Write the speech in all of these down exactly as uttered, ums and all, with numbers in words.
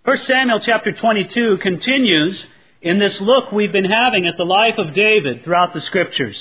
First Samuel chapter twenty-two continues in this look we've been having at the life of David throughout the Scriptures.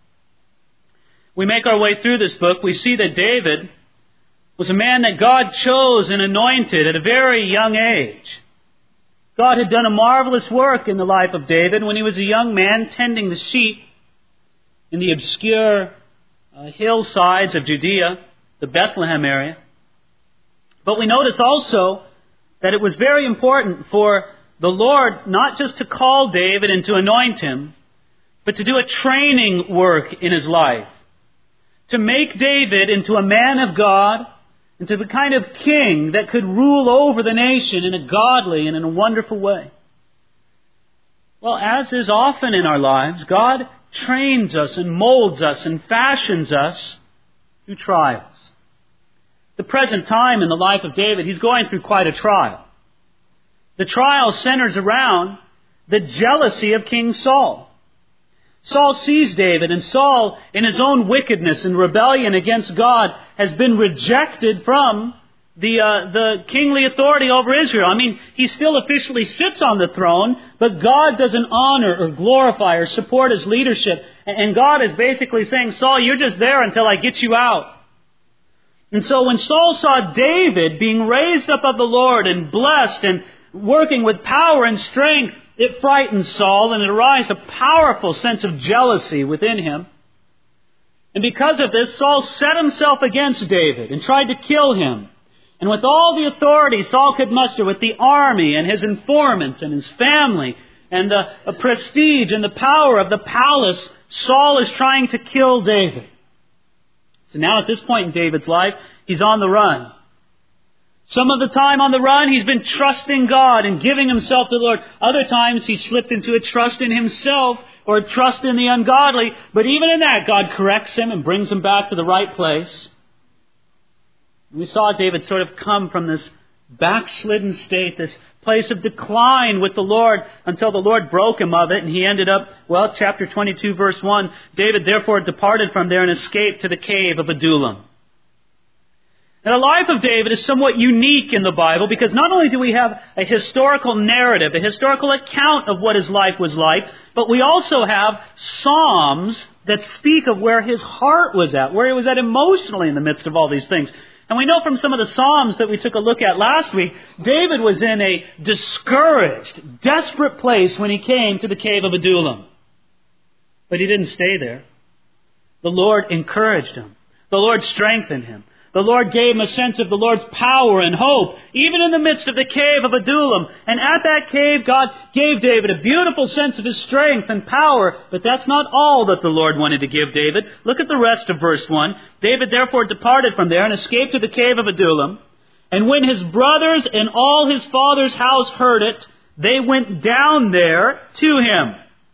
We make our way through this book, we see that David was a man that God chose and anointed at a very young age. God had done a marvelous work in the life of David when he was a young man tending the sheep in the obscure uh, hillsides of Judea, the Bethlehem area. But we notice also that it was very important for the Lord not just to call David and to anoint him, but to do a training work in his life. To make David into a man of God, into the kind of king that could rule over the nation in a godly and in a wonderful way. Well, as is often in our lives, God trains us and molds us and fashions us through trials. The present time in the life of David, he's going through quite a trial. The trial centers around the jealousy of King Saul. Saul sees David, and Saul, in his own wickedness and rebellion against God, has been rejected from the uh, the kingly authority over Israel. I mean, he still officially sits on the throne, but God doesn't honor or glorify or support his leadership. And God is basically saying, Saul, you're just there until I get you out. And so when Saul saw David being raised up of the Lord and blessed and working with power and strength, it frightened Saul, and it aroused a powerful sense of jealousy within him. And because of this, Saul set himself against David and tried to kill him. And with all the authority Saul could muster, with the army and his informants and his family and the, the prestige and the power of the palace, Saul is trying to kill David. So now at this point in David's life, he's on the run. Some of the time on the run, he's been trusting God and giving himself to the Lord. Other times, he slipped into a trust in himself or a trust in the ungodly. But even in that, God corrects him and brings him back to the right place. We saw David sort of come from this backslidden state, this place of decline with the Lord, until the Lord broke him of it, and he ended up, well, chapter twenty-two, verse one, David therefore departed from there and escaped to the cave of Adullam. Now, the life of David is somewhat unique in the Bible because not only do we have a historical narrative, a historical account of what his life was like, but we also have Psalms that speak of where his heart was at, where he was at emotionally in the midst of all these things. And we know from some of the Psalms that we took a look at last week, David was in a discouraged, desperate place when he came to the cave of Adullam. But he didn't stay there. The Lord encouraged him. The Lord strengthened him. The Lord gave him a sense of the Lord's power and hope, even in the midst of the cave of Adullam. And at that cave, God gave David a beautiful sense of his strength and power. But that's not all that the Lord wanted to give David. Look at the rest of verse one. David therefore departed from there and escaped to the cave of Adullam. And when his brothers and all his father's house heard it, they went down there to him.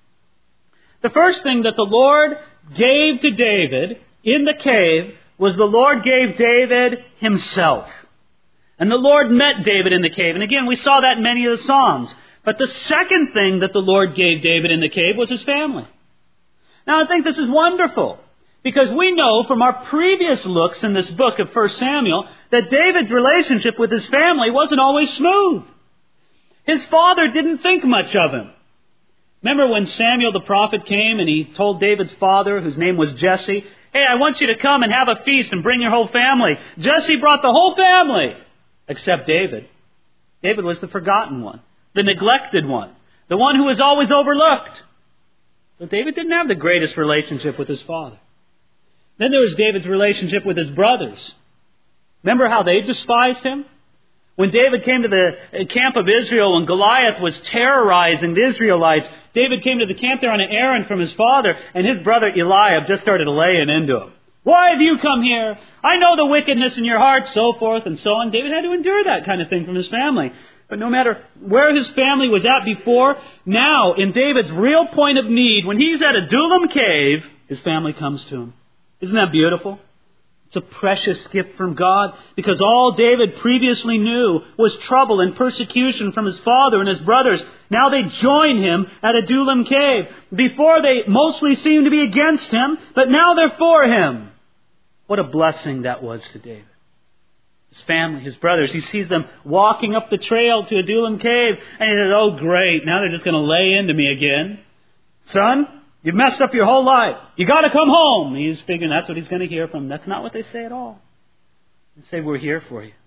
The first thing that the Lord gave to David in the cave was the Lord gave David himself. And the Lord met David in the cave. And again, we saw that in many of the Psalms. But the second thing that the Lord gave David in the cave was his family. Now, I think this is wonderful, because we know from our previous looks in this book of First Samuel that David's relationship with his family wasn't always smooth. His father didn't think much of him. Remember when Samuel the prophet came and he told David's father, whose name was Jesse, hey, I want you to come and have a feast and bring your whole family. Jesse brought the whole family, except David. David was the forgotten one, the neglected one, the one who was always overlooked. But David didn't have the greatest relationship with his father. Then there was David's relationship with his brothers. Remember how they despised him? When David came to the camp of Israel and Goliath was terrorizing the Israelites, David came to the camp there on an errand from his father, and his brother Eliab just started laying into him. Why have you come here? I know the wickedness in your heart, so forth and so on. David had to endure that kind of thing from his family. But no matter where his family was at before, now in David's real point of need, when he's at Adullam cave, his family comes to him. Isn't that beautiful? It's a precious gift from God, because all David previously knew was trouble and persecution from his father and his brothers. Now they join him at Adullam cave. Before they mostly seemed to be against him, but now they're for him. What a blessing that was to David. his family, his brothers. He sees them walking up the trail to Adullam Cave, and he says, oh great, now they're just going to lay into me again. Son, you've messed up your whole life. You got to come home. He's figuring that's what he's going to hear from them. That's not what they say at all. They say, we're here for you.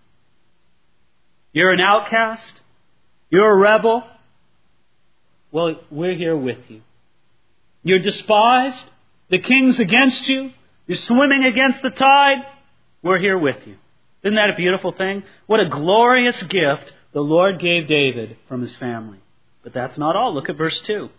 You're an outcast. You're a rebel. Well, we're here with you. You're despised. The king's against you. You're swimming against the tide. We're here with you. Isn't that a beautiful thing? What a glorious gift the Lord gave David from his family. But that's not all. Look at verse two.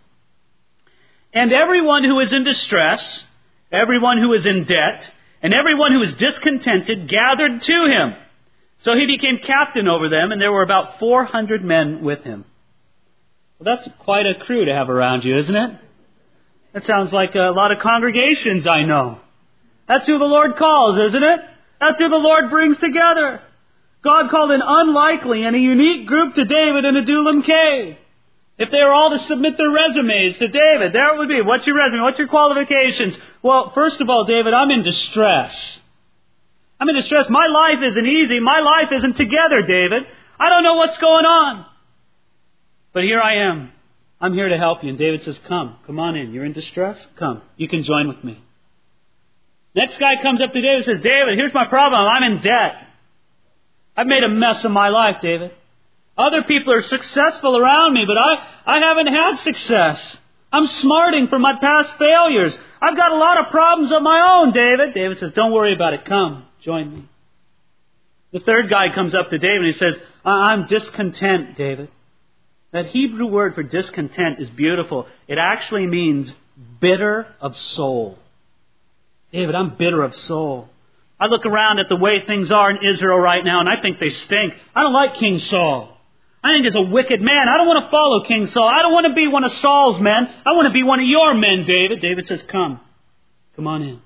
And everyone who is in distress, everyone who is in debt, and everyone who is discontented gathered to him. So he became captain over them, and there were about four hundred men with him. Well, that's quite a crew to have around you, isn't it? That sounds like a lot of congregations I know. That's who the Lord calls, isn't it? That's who the Lord brings together. God called an unlikely and a unique group to David in Adullam Cave. If they were all to submit their resumes to David, there it would be. What's your resume? What's your qualifications? Well, first of all, David, I'm in distress. I'm in distress. My life isn't easy. My life isn't together, David. I don't know what's going on. But here I am. I'm here to help you. And David says, come, come on in. You're in distress? Come. You can join with me. Next guy comes up to David and says, David, here's my problem. I'm in debt. I've made a mess of my life, David. Other people are successful around me, but I, I haven't had success. I'm smarting from my past failures. I've got a lot of problems of my own, David. David says, don't worry about it. Come, join me. The third guy comes up to David and he says, I'm discontent, David. That Hebrew word for discontent is beautiful. It actually means bitter of soul. David, I'm bitter of soul. I look around at the way things are in Israel right now and I think they stink. I don't like King Saul. I think he's a wicked man. I don't want to follow King Saul. I don't want to be one of Saul's men. I want to be one of your men, David. David says, come. Come on in.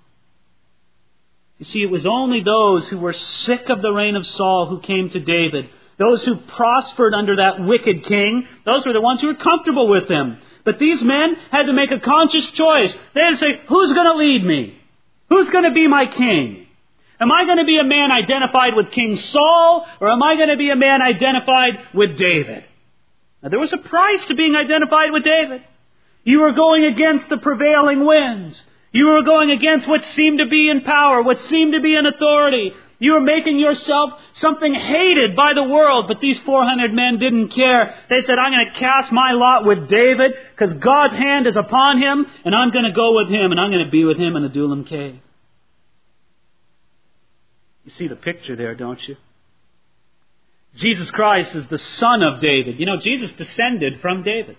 You see, it was only those who were sick of the reign of Saul who came to David. Those who prospered under that wicked king, those were the ones who were comfortable with him. But these men had to make a conscious choice. They had to say, who's going to lead me? Who's going to be my king? Am I going to be a man identified with King Saul, or am I going to be a man identified with David? Now, there was a price to being identified with David. You were going against the prevailing winds. You were going against what seemed to be in power, what seemed to be in authority. You were making yourself something hated by the world, but these four hundred men didn't care. They said, I'm going to cast my lot with David because God's hand is upon him, and I'm going to go with him, and I'm going to be with him in Adullam Cave. You see the picture there, don't you? Jesus Christ is the son of David. You know, Jesus descended from David.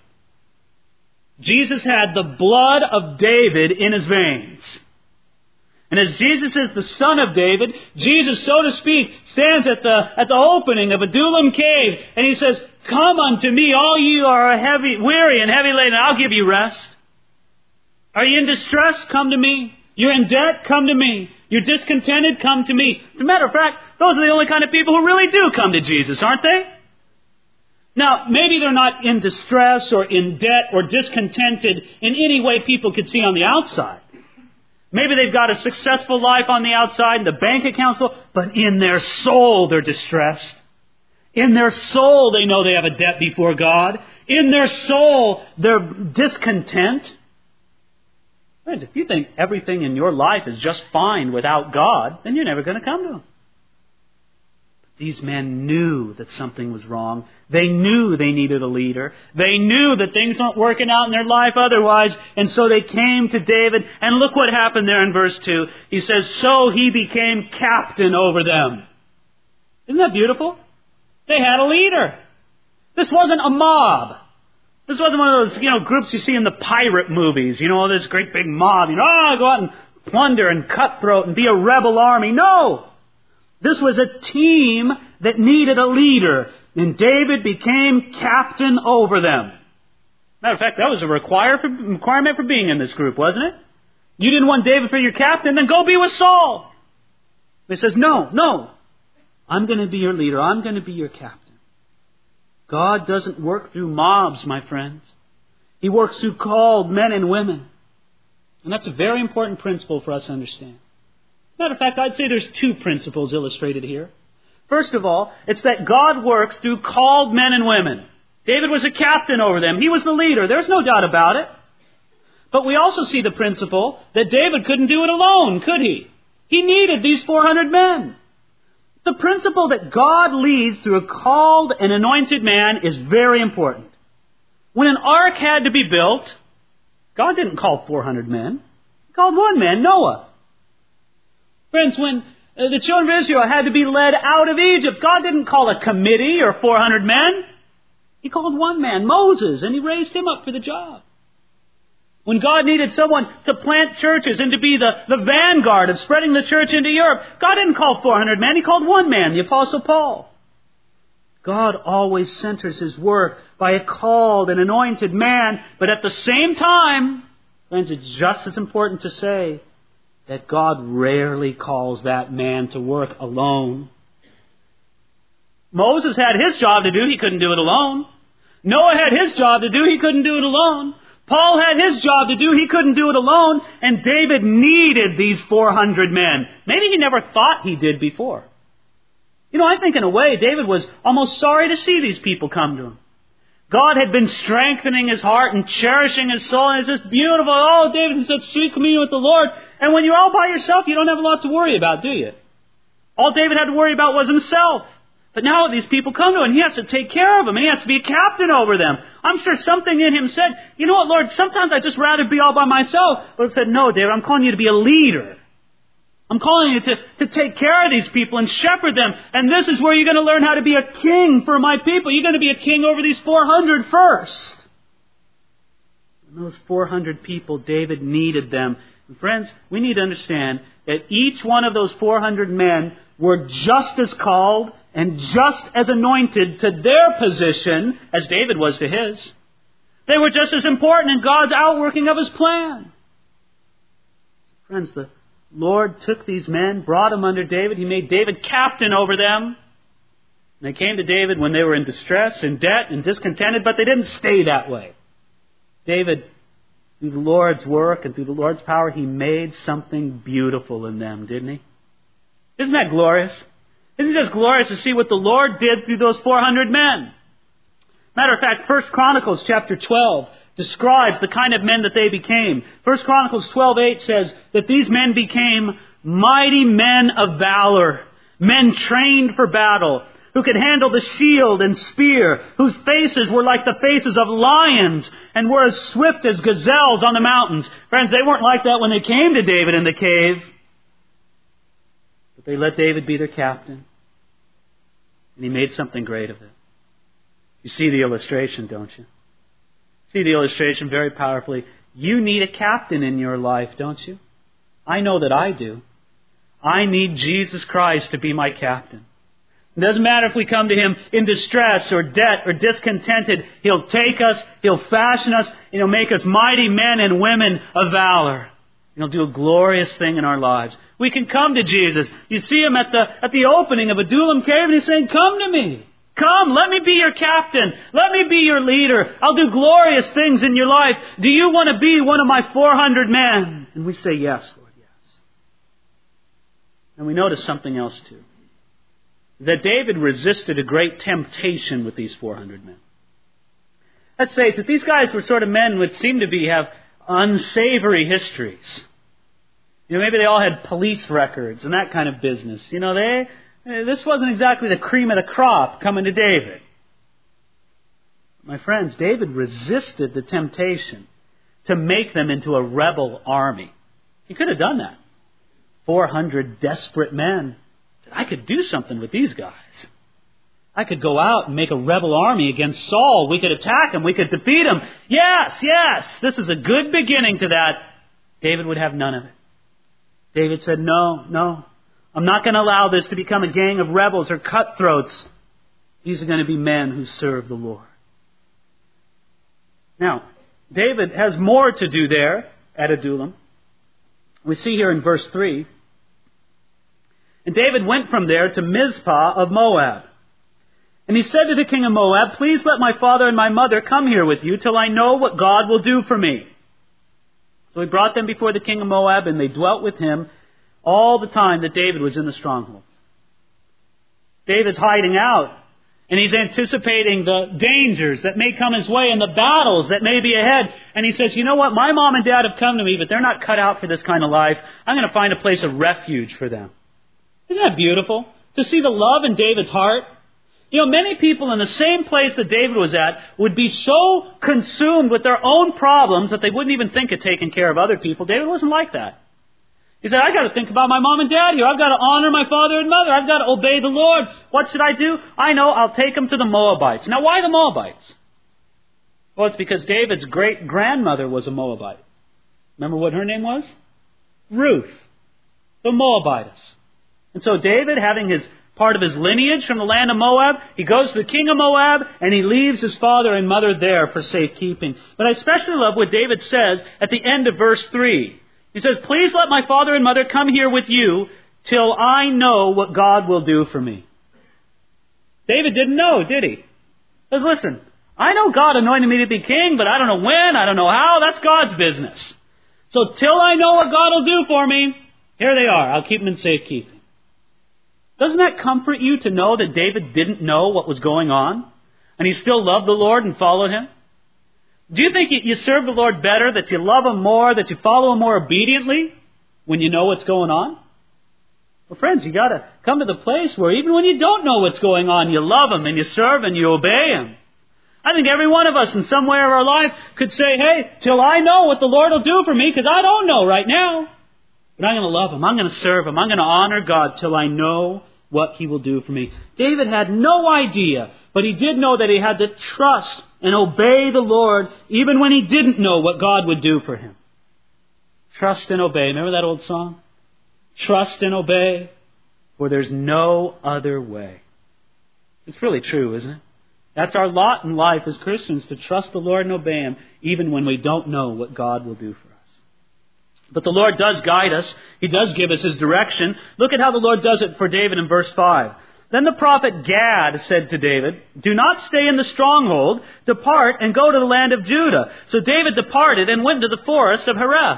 Jesus had the blood of David in his veins. And as Jesus is the son of David, Jesus, so to speak, stands at the at the opening of Adullam Cave, and he says, come unto me, all you are heavy, weary and heavy laden, I'll give you rest. Are you in distress? Come to me. You're in debt? Come to me. You're discontented? Come to me. As a matter of fact, those are the only kind of people who really do come to Jesus, aren't they? Now, maybe they're not in distress or in debt or discontented in any way people could see on the outside. Maybe they've got a successful life on the outside, the bank account's full, but in their soul they're distressed. In their soul they know they have a debt before God. In their soul they're discontent. Friends, if you think everything in your life is just fine without God, then you're never going to come to Him. These men knew that something was wrong. They knew they needed a leader. They knew that things weren't working out in their life otherwise. And so they came to David. And look what happened there in verse two. He says, so he became captain over them. Isn't that beautiful? They had a leader. This wasn't a mob. This wasn't one of those, you know, groups you see in the pirate movies. You know, all this great big mob. You know, oh, go out and plunder and cutthroat and be a rebel army. No! This was a team that needed a leader, and David became captain over them. Matter of fact, that was a require for, requirement for being in this group, wasn't it? You didn't want David for your captain, then go be with Saul. He says, no, no, I'm going to be your leader. I'm going to be your captain. God doesn't work through mobs, my friends. He works through called men and women. And that's a very important principle for us to understand. Matter of fact, I'd say there's two principles illustrated here. First of all, it's that God works through called men and women. David was a captain over them. He was the leader. There's no doubt about it. But we also see the principle that David couldn't do it alone, could he? He needed these four hundred men. The principle that God leads through a called and anointed man is very important. When an ark had to be built, God didn't call four hundred men. He called one man, Noah. Friends, when uh, the children of Israel had to be led out of Egypt, God didn't call a committee or four hundred men. He called one man, Moses, and He raised him up for the job. When God needed someone to plant churches and to be the, the vanguard of spreading the church into Europe, God didn't call four hundred men. He called one man, the Apostle Paul. God always centers His work by a called and anointed man. But at the same time, friends, it's just as important to say that God rarely calls that man to work alone. Moses had his job to do. He couldn't do it alone. Noah had his job to do. He couldn't do it alone. Paul had his job to do. He couldn't do it alone. And David needed these four hundred men. Maybe he never thought he did before. You know, I think in a way David was almost sorry to see these people come to him. God had been strengthening his heart and cherishing his soul. And it's just beautiful. Oh, David's in such sweet communion with the Lord. And when you're all by yourself, you don't have a lot to worry about, do you? All David had to worry about was himself. But now these people come to him, and he has to take care of them, and he has to be a captain over them. I'm sure something in him said, you know what, Lord, sometimes I'd just rather be all by myself. But it said, no, David, I'm calling you to be a leader. I'm calling you to, to take care of these people and shepherd them. And this is where you're going to learn how to be a king for my people. You're going to be a king over these four hundred first. And those four hundred people, David needed them. And friends, we need to understand that each one of those four hundred men were just as called and just as anointed to their position as David was to his. They were just as important in God's outworking of His plan. Friends, the Lord took these men, brought them under David. He made David captain over them. And they came to David when they were in distress, in debt, and discontented, but they didn't stay that way. David, through the Lord's work and through the Lord's power, He made something beautiful in them, didn't He? Isn't that glorious? Isn't it just glorious to see what the Lord did through those four hundred men? Matter of fact, First Chronicles chapter twelve describes the kind of men that they became. First Chronicles twelve eight says that these men became mighty men of valor, men trained for battle, who could handle the shield and spear, whose faces were like the faces of lions and were as swift as gazelles on the mountains. Friends, they weren't like that when they came to David in the cave. They let David be their captain. And he made something great of it. You see the illustration, don't you? See the illustration very powerfully. You need a captain in your life, don't you? I know that I do. I need Jesus Christ to be my captain. It doesn't matter if we come to Him in distress or debt or discontented. He'll take us, He'll fashion us, and He'll make us mighty men and women of valor. He'll do a glorious thing in our lives. We can come to Jesus. You see Him at the at the opening of Adullam Cave, and He's saying, come to me. Come, let me be your captain. Let me be your leader. I'll do glorious things in your life. Do you want to be one of my four hundred men? And we say, yes, Lord, yes. And we notice something else too. That David resisted a great temptation with these four hundred men. Let's face it, these guys were sort of men which seem to be have unsavory histories. You know, maybe they all had police records and that kind of business. You know, they this wasn't exactly the cream of the crop coming to David. My friends, David resisted the temptation to make them into a rebel army. He could have done that. four hundred desperate men. I could do something with these guys. I could go out and make a rebel army against Saul. We could attack him. We could defeat him. Yes, yes, this is a good beginning to that. David would have none of it. David said, no, no. I'm not going to allow this to become a gang of rebels or cutthroats. These are going to be men who serve the Lord. Now, David has more to do there at Adullam. We see here in verse three. And David went from there to Mizpah of Moab. And he said to the king of Moab, please let my father and my mother come here with you till I know what God will do for me. So he brought them before the king of Moab, and they dwelt with him all the time that David was in the stronghold. David's hiding out. And he's anticipating the dangers that may come his way and the battles that may be ahead. And he says, you know what? My mom and dad have come to me, but they're not cut out for this kind of life. I'm going to find a place of refuge for them. Isn't that beautiful? To see the love in David's heart. You know, many people in the same place that David was at would be so consumed with their own problems that they wouldn't even think of taking care of other people. David wasn't like that. He said, I've got to think about my mom and dad here. I've got to honor my father and mother. I've got to obey the Lord. What should I do? I know, I'll take them to the Moabites. Now, why the Moabites? Well, it's because David's great-grandmother was a Moabite. Remember what her name was? Ruth, the Moabitess. And so David, having his part of his lineage from the land of Moab, he goes to the king of Moab, and he leaves his father and mother there for safekeeping. But I especially love what David says at the end of verse three. He says, please let my father and mother come here with you till I know what God will do for me. David didn't know, did he? He says, listen, I know God anointed me to be king, but I don't know when, I don't know how. That's God's business. So till I know what God will do for me, here they are. I'll keep them in safekeeping. Doesn't that comfort you to know that David didn't know what was going on? And he still loved the Lord and followed Him? Do you think you serve the Lord better, that you love Him more, that you follow Him more obediently when you know what's going on? Well, friends, you got to come to the place where even when you don't know what's going on, you love Him and you serve and you obey Him. I think every one of us in some way of our life could say, hey, till I know what the Lord will do for me, because I don't know right now. But I'm going to love Him. I'm going to serve Him. I'm going to honor God till I know what He will do for me. David had no idea, but he did know that he had to trust and obey the Lord even when he didn't know what God would do for him. Trust and obey. Remember that old song? Trust and obey, for there's no other way. It's really true, isn't it? That's our lot in life as Christians, to trust the Lord and obey Him even when we don't know what God will do for us. But the Lord does guide us. He does give us His direction. Look at how the Lord does it for David in verse five. Then the prophet Gad said to David, do not stay in the stronghold. Depart and go to the land of Judah. So David departed and went to the forest of Hereth.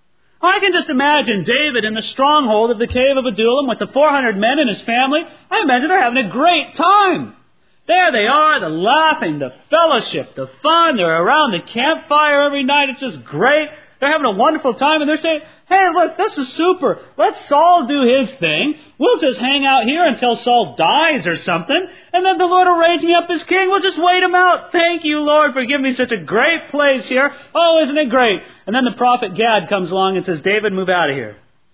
I can just imagine David in the stronghold of the cave of Adullam with the four hundred men and his family. I imagine they're having a great time. There they are, the laughing, the fellowship, the fun. They're around the campfire every night. It's just great. They're having a wonderful time, and they're saying, hey, look, this is super. Let Saul do his thing. We'll just hang out here until Saul dies or something, and then the Lord will raise me up as king. We'll just wait him out. Thank you, Lord, for giving me such a great place here. Oh, isn't it great? And then the prophet Gad comes along and says, David, move out of here.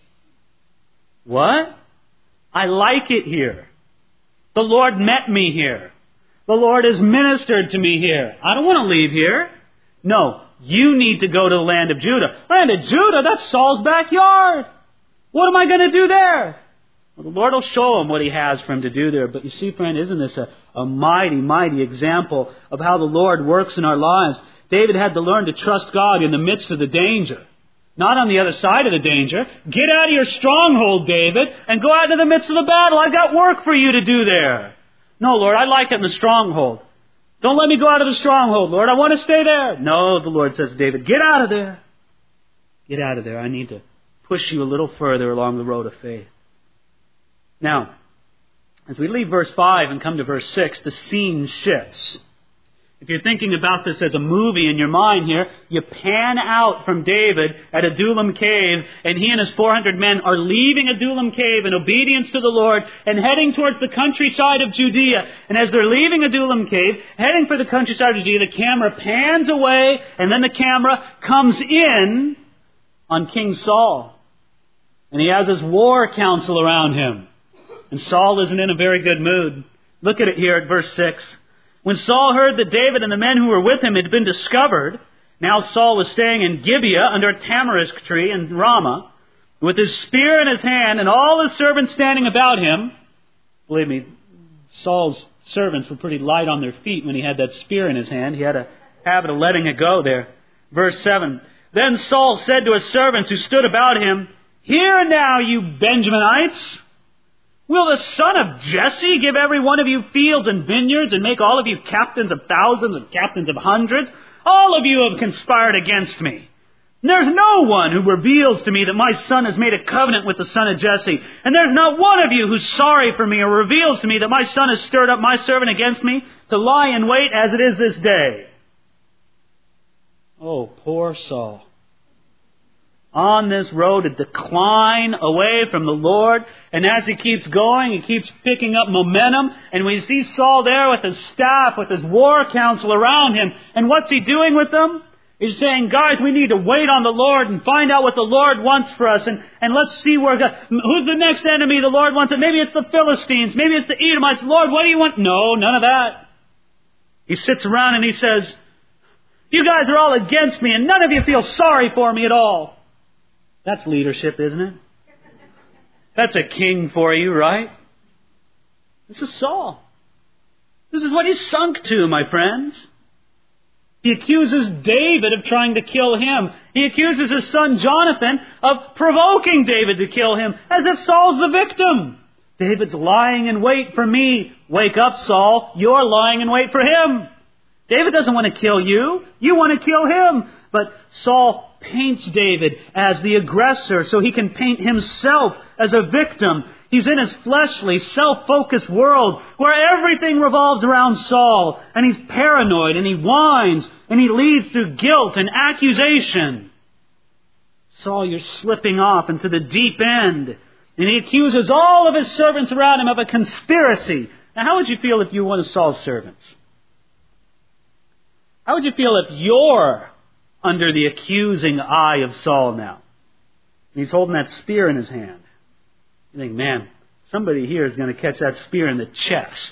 What? I like it here. The Lord met me here. The Lord has ministered to me here. I don't want to leave here. No. You need to go to the land of Judah. Land of Judah, that's Saul's backyard. What am I going to do there? Well, the Lord will show him what He has for him to do there. But you see, friend, isn't this a, a mighty, mighty example of how the Lord works in our lives? David had to learn to trust God in the midst of the danger. Not on the other side of the danger. Get out of your stronghold, David, and go out into the midst of the battle. I've got work for you to do there. No, Lord, I like it in the stronghold. Don't let me go out of the stronghold, Lord. I want to stay there. No, the Lord says to David, get out of there. Get out of there. I need to push you a little further along the road of faith. Now, as we leave verse five and come to verse six, the scene shifts. If you're thinking about this as a movie in your mind here, you pan out from David at Adullam Cave, and he and his four hundred men are leaving Adullam Cave in obedience to the Lord and heading towards the countryside of Judea. And as they're leaving Adullam Cave, heading for the countryside of Judea, the camera pans away, and then the camera comes in on King Saul. And he has his war council around him. And Saul isn't in a very good mood. Look at it here at verse six. When Saul heard that David and the men who were with him had been discovered, now Saul was staying in Gibeah under a tamarisk tree in Ramah, with his spear in his hand and all his servants standing about him. Believe me, Saul's servants were pretty light on their feet when he had that spear in his hand. He had a habit of letting it go there. Verse seven. Then Saul said to his servants who stood about him, hear now, you Benjaminites! Will the son of Jesse give every one of you fields and vineyards and make all of you captains of thousands and captains of hundreds? All of you have conspired against me. And there's no one who reveals to me that my son has made a covenant with the son of Jesse. And there's not one of you who's sorry for me or reveals to me that my son has stirred up my servant against me to lie in wait as it is this day. Oh, poor Saul. On this road to decline away from the Lord. And as he keeps going, he keeps picking up momentum. And we see Saul there with his staff, with his war council around him. And what's he doing with them? He's saying, guys, we need to wait on the Lord and find out what the Lord wants for us. And, and let's see where God... Who's the next enemy the Lord wants? Maybe it's the Philistines. Maybe it's the Edomites. Lord, what do you want? No, none of that. He sits around and he says, you guys are all against me and none of you feel sorry for me at all. That's leadership, isn't it? That's a king for you, right? This is Saul. This is what he's sunk to, my friends. He accuses David of trying to kill him. He accuses his son Jonathan of provoking David to kill him, as if Saul's the victim. David's lying in wait for me. Wake up, Saul. You're lying in wait for him. David doesn't want to kill you. You want to kill him. But Saul paints David as the aggressor so he can paint himself as a victim. He's in his fleshly, self-focused world where everything revolves around Saul. And he's paranoid and he whines and he leads through guilt and accusation. Saul, you're slipping off into the deep end. And he accuses all of his servants around him of a conspiracy. Now, how would you feel if you were one of Saul's servants? How would you feel if you're under the accusing eye of Saul now? And he's holding that spear in his hand. You think, man, somebody here is going to catch that spear in the chest.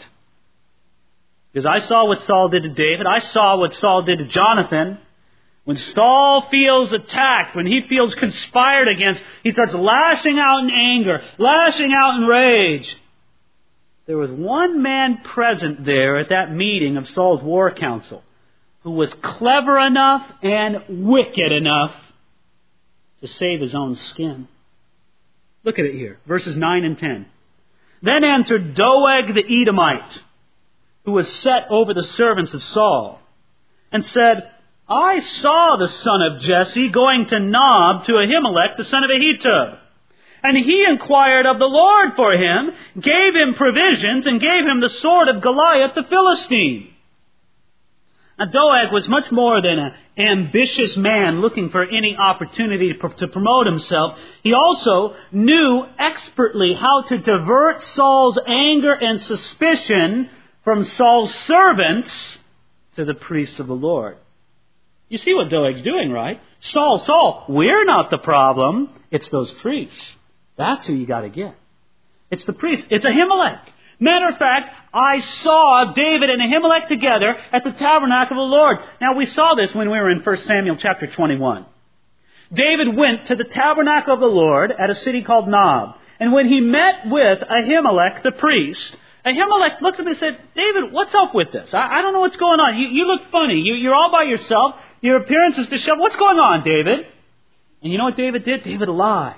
Because I saw what Saul did to David. I saw what Saul did to Jonathan. When Saul feels attacked, when he feels conspired against, he starts lashing out in anger, lashing out in rage. There was one man present there at that meeting of Saul's war council who was clever enough and wicked enough to save his own skin. Look at it here, verses nine and ten. Then answered Doeg the Edomite, who was set over the servants of Saul, and said, I saw the son of Jesse going to Nob to Ahimelech, the son of Ahitub. And he inquired of the Lord for him, gave him provisions, and gave him the sword of Goliath the Philistine. Now, Doeg was much more than an ambitious man looking for any opportunity to promote himself. He also knew expertly how to divert Saul's anger and suspicion from Saul's servants to the priests of the Lord. You see what Doeg's doing, right? Saul, Saul, we're not the problem. It's those priests. That's who you got to get. It's the priests. It's Ahimelech. Matter of fact, I saw David and Ahimelech together at the tabernacle of the Lord. Now, we saw this when we were in First Samuel chapter twenty-one. David went to the tabernacle of the Lord at a city called Nob. And when he met with Ahimelech, the priest, Ahimelech looked at him and said, David, what's up with this? I, I don't know what's going on. You, you look funny. You, you're all by yourself. Your appearance is disheveled. What's going on, David? And you know what David did? David lied.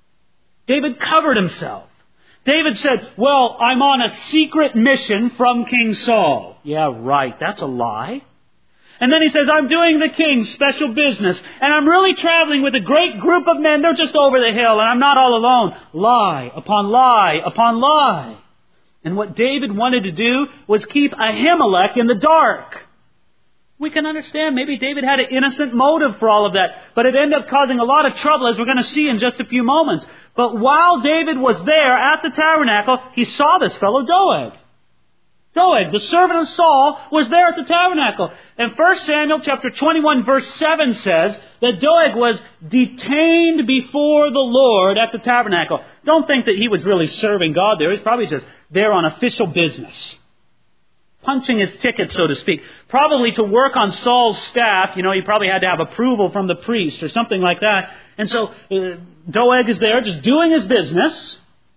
David covered himself. David said, well, I'm on a secret mission from King Saul. Yeah, right. That's a lie. And then he says, I'm doing the king's special business. And I'm really traveling with a great group of men. They're just over the hill. And I'm not all alone. Lie upon lie upon lie. And what David wanted to do was keep Ahimelech in the dark. We can understand maybe David had an innocent motive for all of that. But it ended up causing a lot of trouble, as we're going to see in just a few moments. But while David was there at the tabernacle, he saw this fellow Doeg. Doeg, the servant of Saul, was there at the tabernacle. And First Samuel chapter twenty-one verse seven says that Doeg was detained before the Lord at the tabernacle. Don't think that he was really serving God there. He's probably just there on official business. Punching his ticket, so to speak. Probably to work on Saul's staff. You know, he probably had to have approval from the priest or something like that. And so uh, Doeg is there just doing his business.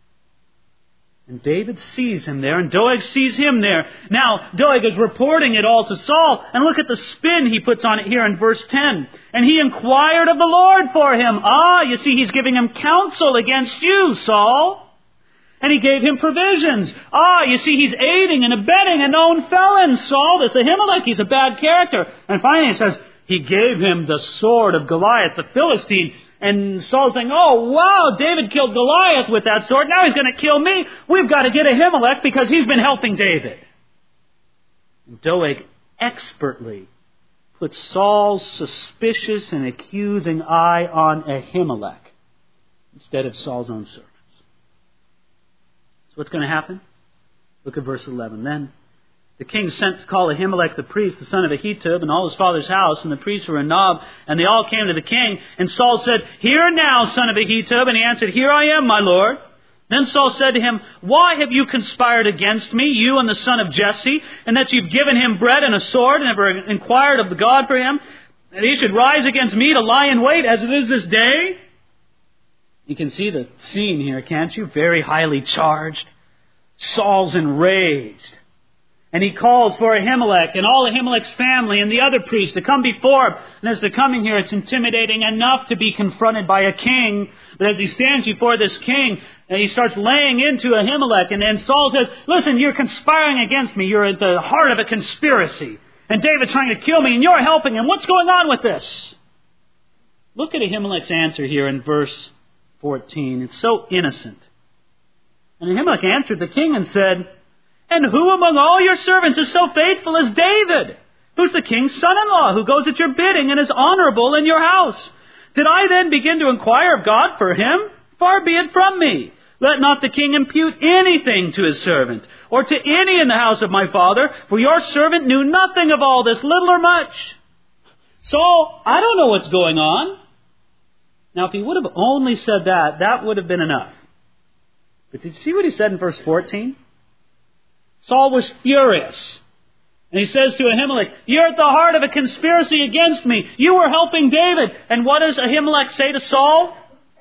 And David sees him there, and Doeg sees him there. Now, Doeg is reporting it all to Saul. And look at the spin he puts on it here in verse ten. And he inquired of the Lord for him. Ah, you see, he's giving him counsel against you, Saul. And he gave him provisions. Ah, you see, he's aiding and abetting a known felon, Saul. This Ahimelech, he's a bad character. And finally he says, he gave him the sword of Goliath, the Philistine. And Saul's saying, oh, wow, David killed Goliath with that sword. Now he's going to kill me. We've got to get Ahimelech because he's been helping David. And Doeg expertly put Saul's suspicious and accusing eye on Ahimelech instead of Saul's own servants. So what's going to happen? Look at verse eleven. Then the king sent to call Ahimelech the priest, the son of Ahitub, and all his father's house, and the priests were in Nob, and they all came to the king. And Saul said, Hear now, son of Ahitub. And he answered, Here I am, my lord. Then Saul said to him, Why have you conspired against me, you and the son of Jesse, and that you've given him bread and a sword, and have inquired of the God for him, that he should rise against me to lie in wait, as it is this day? You can see the scene here, can't you? Very highly charged. Saul's enraged. And he calls for Ahimelech and all Ahimelech's family and the other priests to come before him. And as they're coming here, it's intimidating enough to be confronted by a king. But as he stands before this king, and he starts laying into Ahimelech. And then Saul says, Listen, you're conspiring against me. You're at the heart of a conspiracy. And David's trying to kill me, and you're helping him. What's going on with this? Look at Ahimelech's answer here in verse fourteen. It's so innocent. And Ahimelech answered the king and said, And who among all your servants is so faithful as David, who's the king's son-in-law, who goes at your bidding and is honorable in your house? Did I then begin to inquire of God for him? Far be it from me. Let not the king impute anything to his servant, or to any in the house of my father, for your servant knew nothing of all this, little or much. Saul, I don't know what's going on. Now, if he would have only said that, that would have been enough. But did you see what he said in verse fourteen? Saul was furious. And he says to Ahimelech, You're at the heart of a conspiracy against me. You were helping David. And what does Ahimelech say to Saul?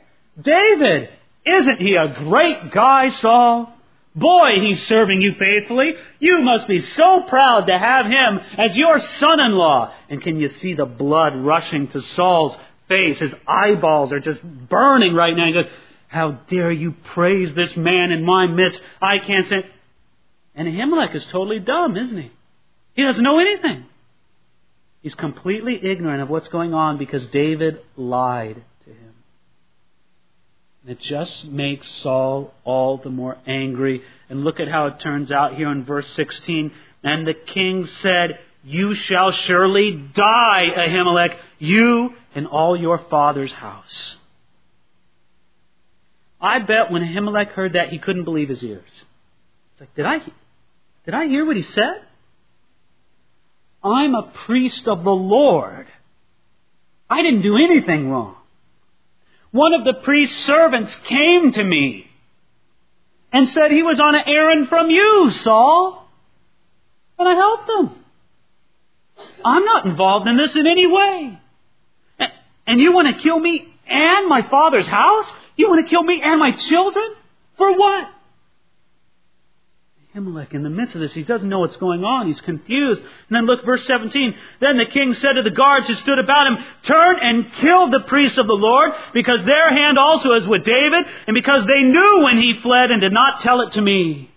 David, isn't he a great guy, Saul? Boy, he's serving you faithfully. You must be so proud to have him as your son-in-law. And can you see the blood rushing to Saul's face? His eyeballs are just burning right now. He goes, How dare you praise this man in my midst? I can't say... And Ahimelech is totally dumb, isn't he? He doesn't know anything. He's completely ignorant of what's going on because David lied to him. And it just makes Saul all the more angry. And look at how it turns out here in verse sixteen. And the king said, You shall surely die, Ahimelech, you and all your father's house. I bet when Ahimelech heard that, he couldn't believe his ears. It's like, did I... Did I hear what he said? I'm a priest of the Lord. I didn't do anything wrong. One of the priest's servants came to me and said he was on an errand from you, Saul. And I helped him. I'm not involved in this in any way. And you want to kill me and my father's house? You want to kill me and my children? For what? Ahimelech, in the midst of this, he doesn't know what's going on. He's confused. And then look, verse seventeen. Then the king said to the guards who stood about him, Turn and kill the priests of the Lord, because their hand also is with David, and because they knew when he fled and did not tell it to me.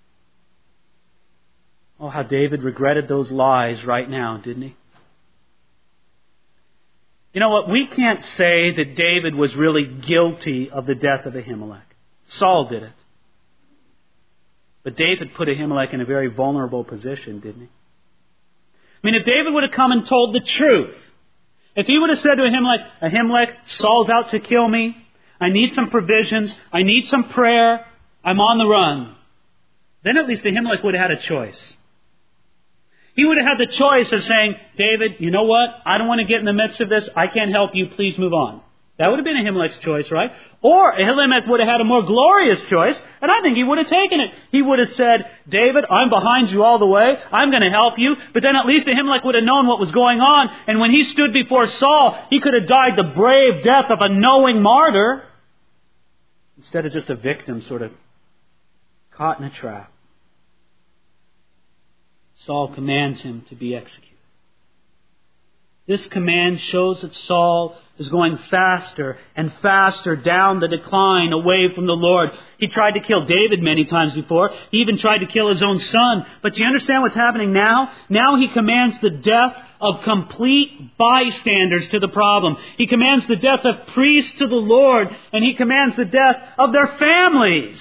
Oh, how David regretted those lies right now, didn't he? You know what? We can't say that David was really guilty of the death of Ahimelech. Saul did it. But David put Ahimelech in a very vulnerable position, didn't he? I mean, if David would have come and told the truth, if he would have said to Ahimelech, Ahimelech, Saul's out to kill me. I need some provisions. I need some prayer. I'm on the run. Then at least Ahimelech would have had a choice. He would have had the choice of saying, David, you know what? I don't want to get in the midst of this. I can't help you. Please move on. That would have been Ahimelech's choice, right? Or Ahimelech would have had a more glorious choice, and I think he would have taken it. He would have said, David, I'm behind you all the way. I'm going to help you. But then at least Ahimelech would have known what was going on. And when he stood before Saul, he could have died the brave death of a knowing martyr instead of just a victim sort of caught in a trap. Saul commands him to be executed. This command shows that Saul is going faster and faster down the decline away from the Lord. He tried to kill David many times before. He even tried to kill his own son. But do you understand what's happening now? Now he commands the death of complete bystanders to the problem. He commands the death of priests to the Lord, and He commands the death of their families.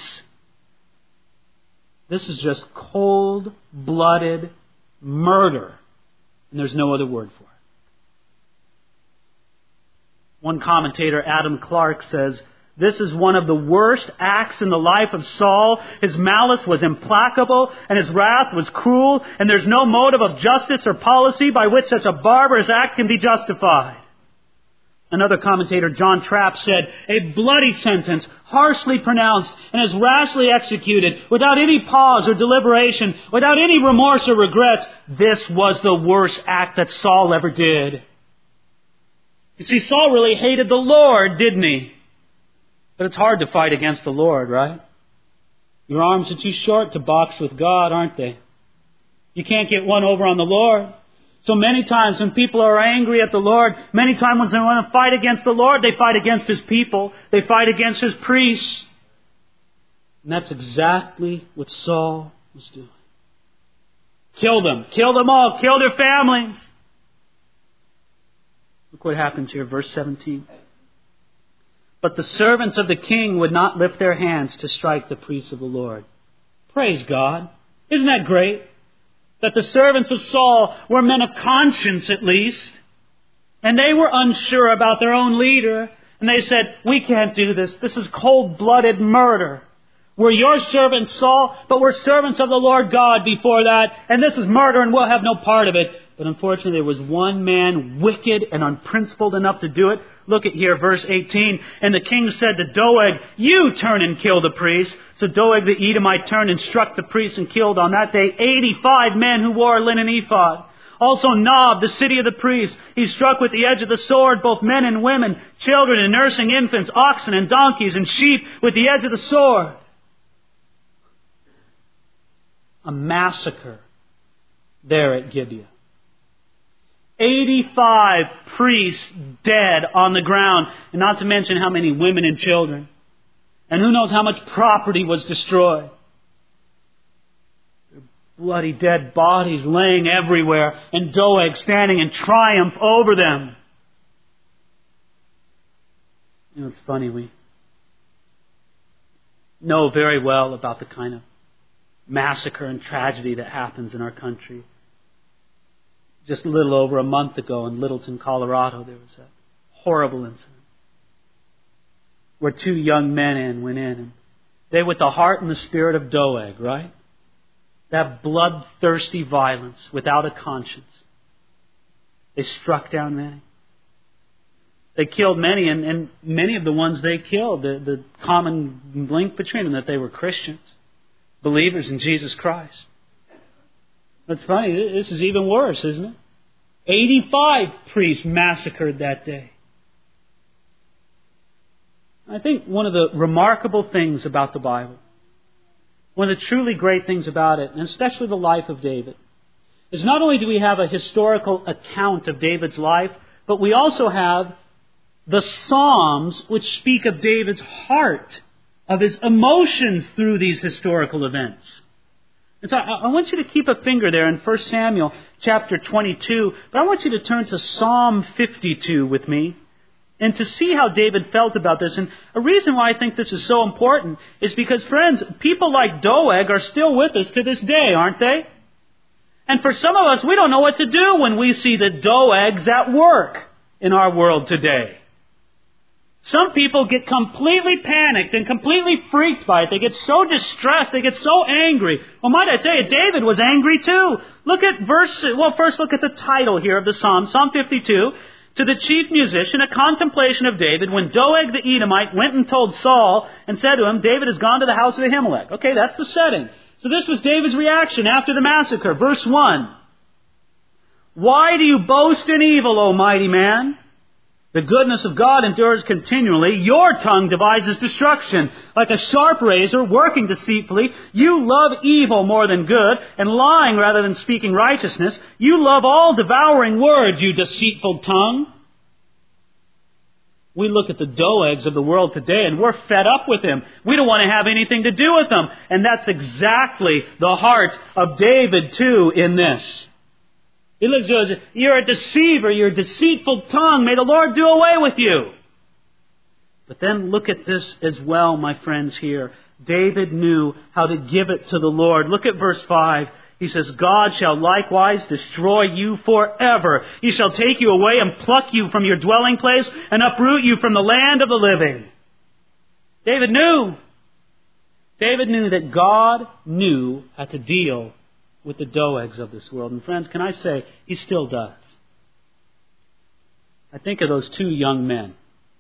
This is just cold-blooded murder, and there's no other word for it. One commentator, Adam Clark, says, "This is one of the worst acts in the life of Saul. His malice was implacable, and his wrath was cruel, and there's no motive of justice or policy by which such a barbarous act can be justified." Another commentator, John Trapp, said, "A bloody sentence, harshly pronounced, and as rashly executed, without any pause or deliberation, without any remorse or regret. This was the worst act that Saul ever did." You see, Saul really hated the Lord, didn't he? But it's hard to fight against the Lord, right? Your arms are too short to box with God, aren't they? You can't get one over on the Lord. So many times when people are angry at the Lord, many times when they want to fight against the Lord, they fight against His people. They fight against His priests. And that's exactly what Saul was doing. Kill them. Kill them all. Kill their families. Look what happens here, verse seventeen. "But the servants of the king would not lift their hands to strike the priests of the Lord." Praise God. Isn't that great? That the servants of Saul were men of conscience at least. And they were unsure about their own leader. And they said, "We can't do this. This is cold-blooded murder. We're your servants, Saul, but we're servants of the Lord God before that. And this is murder and we'll have no part of it." But unfortunately, there was one man wicked and unprincipled enough to do it. Look at here, verse eighteen. "And the king said to Doeg, 'You turn and kill the priests.' So Doeg the Edomite turned and struck the priests and killed on that day eighty-five men who wore a linen ephod. Also Nob, the city of the priests, he struck with the edge of the sword both men and women, children and nursing infants, oxen and donkeys and sheep with the edge of the sword." A massacre there at Gibeah. eighty-five priests dead on the ground, and not to mention how many women and children. And who knows how much property was destroyed. Their bloody dead bodies laying everywhere, and Doeg standing in triumph over them. You know, it's funny, we know very well about the kind of massacre and tragedy that happens in our country. Just a little over a month ago in Littleton, Colorado, there was a horrible incident where two young men in went in, and they, with the heart and the spirit of Doeg, right? That bloodthirsty violence without a conscience. They struck down many. They killed many, and, and many of the ones they killed, the, the common link between them, that they were Christians, believers in Jesus Christ. That's funny. This is even worse, isn't it? eighty-five priests massacred that day. I think one of the remarkable things about the Bible, one of the truly great things about it, and especially the life of David, is not only do we have a historical account of David's life, but we also have the Psalms which speak of David's heart, of his emotions through these historical events. And so I want you to keep a finger there in First Samuel chapter twenty-two, but I want you to turn to Psalm fifty-two with me and to see how David felt about this. And a reason why I think this is so important is because, friends, people like Doeg are still with us to this day, aren't they? And for some of us, we don't know what to do when we see the Doegs at work in our world today. Some people get completely panicked and completely freaked by it. They get so distressed. They get so angry. Well, might I tell you, David was angry too. Look at verse, well, first look at the title here of the Psalm, Psalm fifty-two. "To the chief musician, a contemplation of David, when Doeg the Edomite went and told Saul and said to him, 'David has gone to the house of Ahimelech.'" Okay, that's the setting. So this was David's reaction after the massacre. Verse one. "Why do you boast in evil, O mighty man? The goodness of God endures continually. Your tongue devises destruction. Like a sharp razor working deceitfully, you love evil more than good, and lying rather than speaking righteousness. You love all devouring words, you deceitful tongue." We look at the Doegs of the world today and we're fed up with him. We don't want to have anything to do with them. And that's exactly the heart of David too in this. He looks at you and says, you're a deceiver, you're a deceitful tongue, may the Lord do away with you. But then look at this as well, my friends, here. David knew how to give it to the Lord. Look at verse five. He says, God shall likewise destroy you forever. He shall take you away and pluck you from your dwelling place and uproot you from the land of the living. David knew. David knew that God knew how to deal with the Doegs of this world. And friends, can I say, He still does. I think of those two young men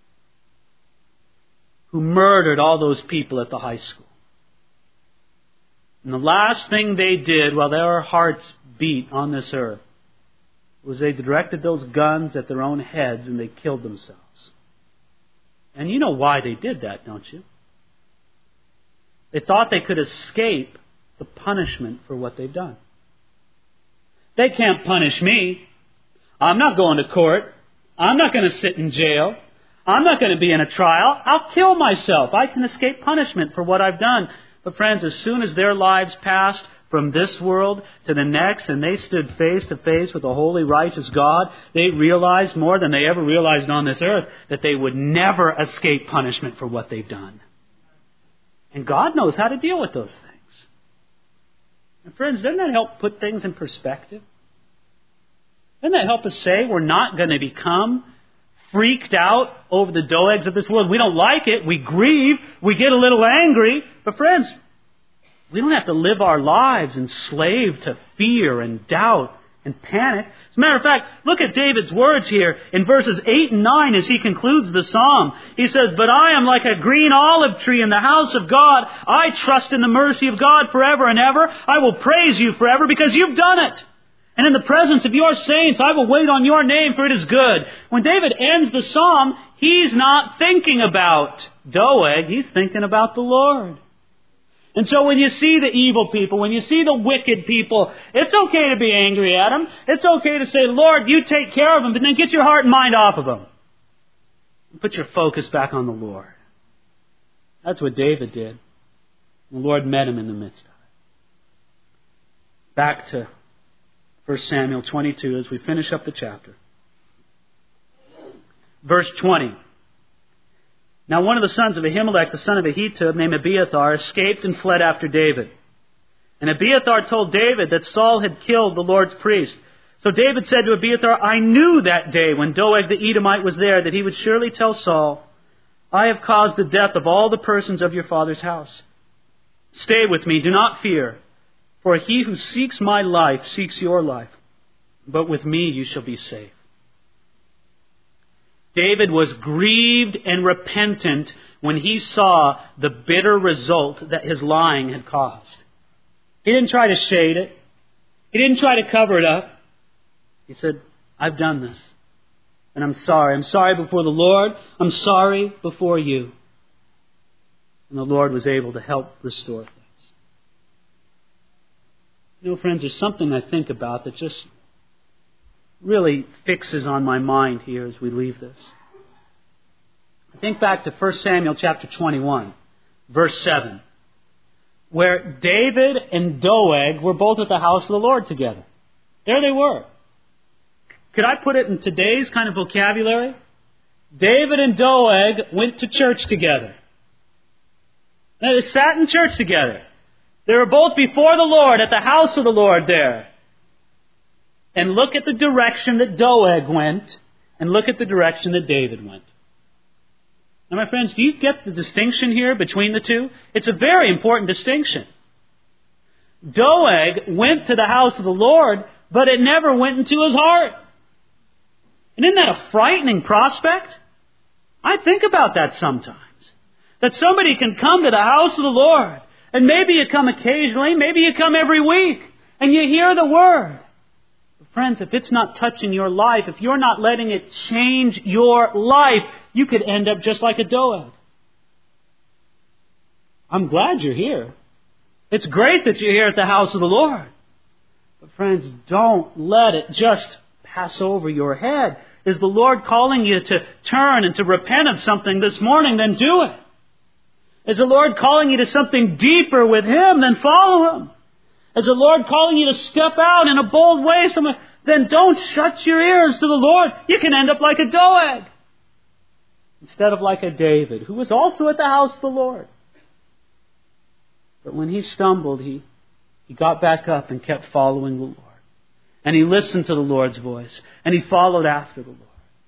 who murdered all those people at the high school. And the last thing they did while their hearts beat on this earth was they directed those guns at their own heads and they killed themselves. And you know why they did that, don't you? They thought they could escape the punishment for what they've done. They can't punish me. I'm not going to court. I'm not going to sit in jail. I'm not going to be in a trial. I'll kill myself. I can escape punishment for what I've done. But friends, as soon as their lives passed from this world to the next, and they stood face to face with a holy, righteous God, they realized more than they ever realized on this earth that they would never escape punishment for what they've done. And God knows how to deal with those things. And friends, doesn't that help put things in perspective? Doesn't that help us say we're not going to become freaked out over the Doegs of this world? We don't like it. We grieve. We get a little angry. But friends, we don't have to live our lives enslaved to fear and doubt and panic. As a matter of fact, look at David's words here in verses eight and nine as he concludes the psalm. He says, but I am like a green olive tree in the house of God. I trust in the mercy of God forever and ever. I will praise you forever because you've done it. And in the presence of your saints, I will wait on your name, for it is good. When David ends the psalm, he's not thinking about Doeg. He's thinking about the Lord. And so when you see the evil people, when you see the wicked people, it's okay to be angry at them. It's okay to say, Lord, you take care of them, but then get your heart and mind off of them. And put your focus back on the Lord. That's what David did. The Lord met him in the midst of it. Back to First Samuel twenty-two as we finish up the chapter. Verse twenty. Now one of the sons of Ahimelech, the son of Ahitub, named Abiathar, escaped and fled after David. And Abiathar told David that Saul had killed the Lord's priest. So David said to Abiathar, I knew that day when Doeg the Edomite was there that he would surely tell Saul, I have caused the death of all the persons of your father's house. Stay with me, do not fear. For he who seeks my life seeks your life. But with me you shall be safe. David was grieved and repentant when he saw the bitter result that his lying had caused. He didn't try to shade it. He didn't try to cover it up. He said, I've done this. And I'm sorry. I'm sorry before the Lord. I'm sorry before you. And the Lord was able to help restore things. You know, friends, there's something I think about that just really fixes on my mind here as we leave this. I think back to First Samuel chapter twenty-one, verse seven, where David and Doeg were both at the house of the Lord together. There they were. Could I put it in today's kind of vocabulary? David and Doeg went to church together. Now, they sat in church together. They were both before the Lord at the house of the Lord there. And look at the direction that Doeg went, and look at the direction that David went. Now, my friends, do you get the distinction here between the two? It's a very important distinction. Doeg went to the house of the Lord, but it never went into his heart. And isn't that a frightening prospect? I think about that sometimes. That somebody can come to the house of the Lord, and maybe you come occasionally, maybe you come every week, and you hear the Word. But friends, if it's not touching your life, if you're not letting it change your life, you could end up just like a Doeg. I'm glad you're here. It's great that you're here at the house of the Lord. But friends, don't let it just pass over your head. Is the Lord calling you to turn and to repent of something this morning? Then do it. Is the Lord calling you to something deeper with Him? Then follow Him. Is the Lord calling you to step out in a bold way? Some, then don't shut your ears to the Lord. You can end up like a Doeg instead of like a David, who was also at the house of the Lord. But when he stumbled, he, he got back up and kept following the Lord. And he listened to the Lord's voice. And he followed after the Lord.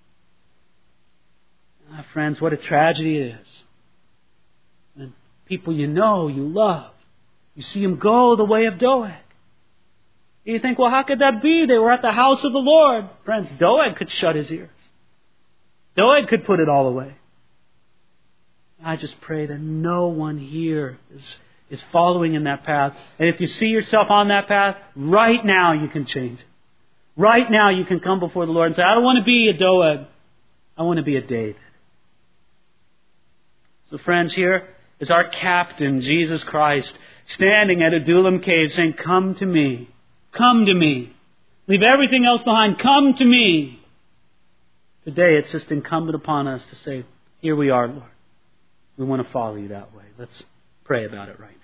Ah, friends, what a tragedy it is. And people you know, you love, you see them go the way of Doeg. You think, well, how could that be? They were at the house of the Lord. Friends, Doeg could shut his ears. Doeg could put it all away. I just pray that no one here is, is following in that path. And if you see yourself on that path, right now you can change it. Right now you can come before the Lord and say, I don't want to be a Doeg. I want to be a David. So friends, here is our captain, Jesus Christ, standing at Adullam Cave saying, come to me. Come to me. Leave everything else behind. Come to me. Today it's just incumbent upon us to say, here we are, Lord. We want to follow you that way. Let's pray about it right now.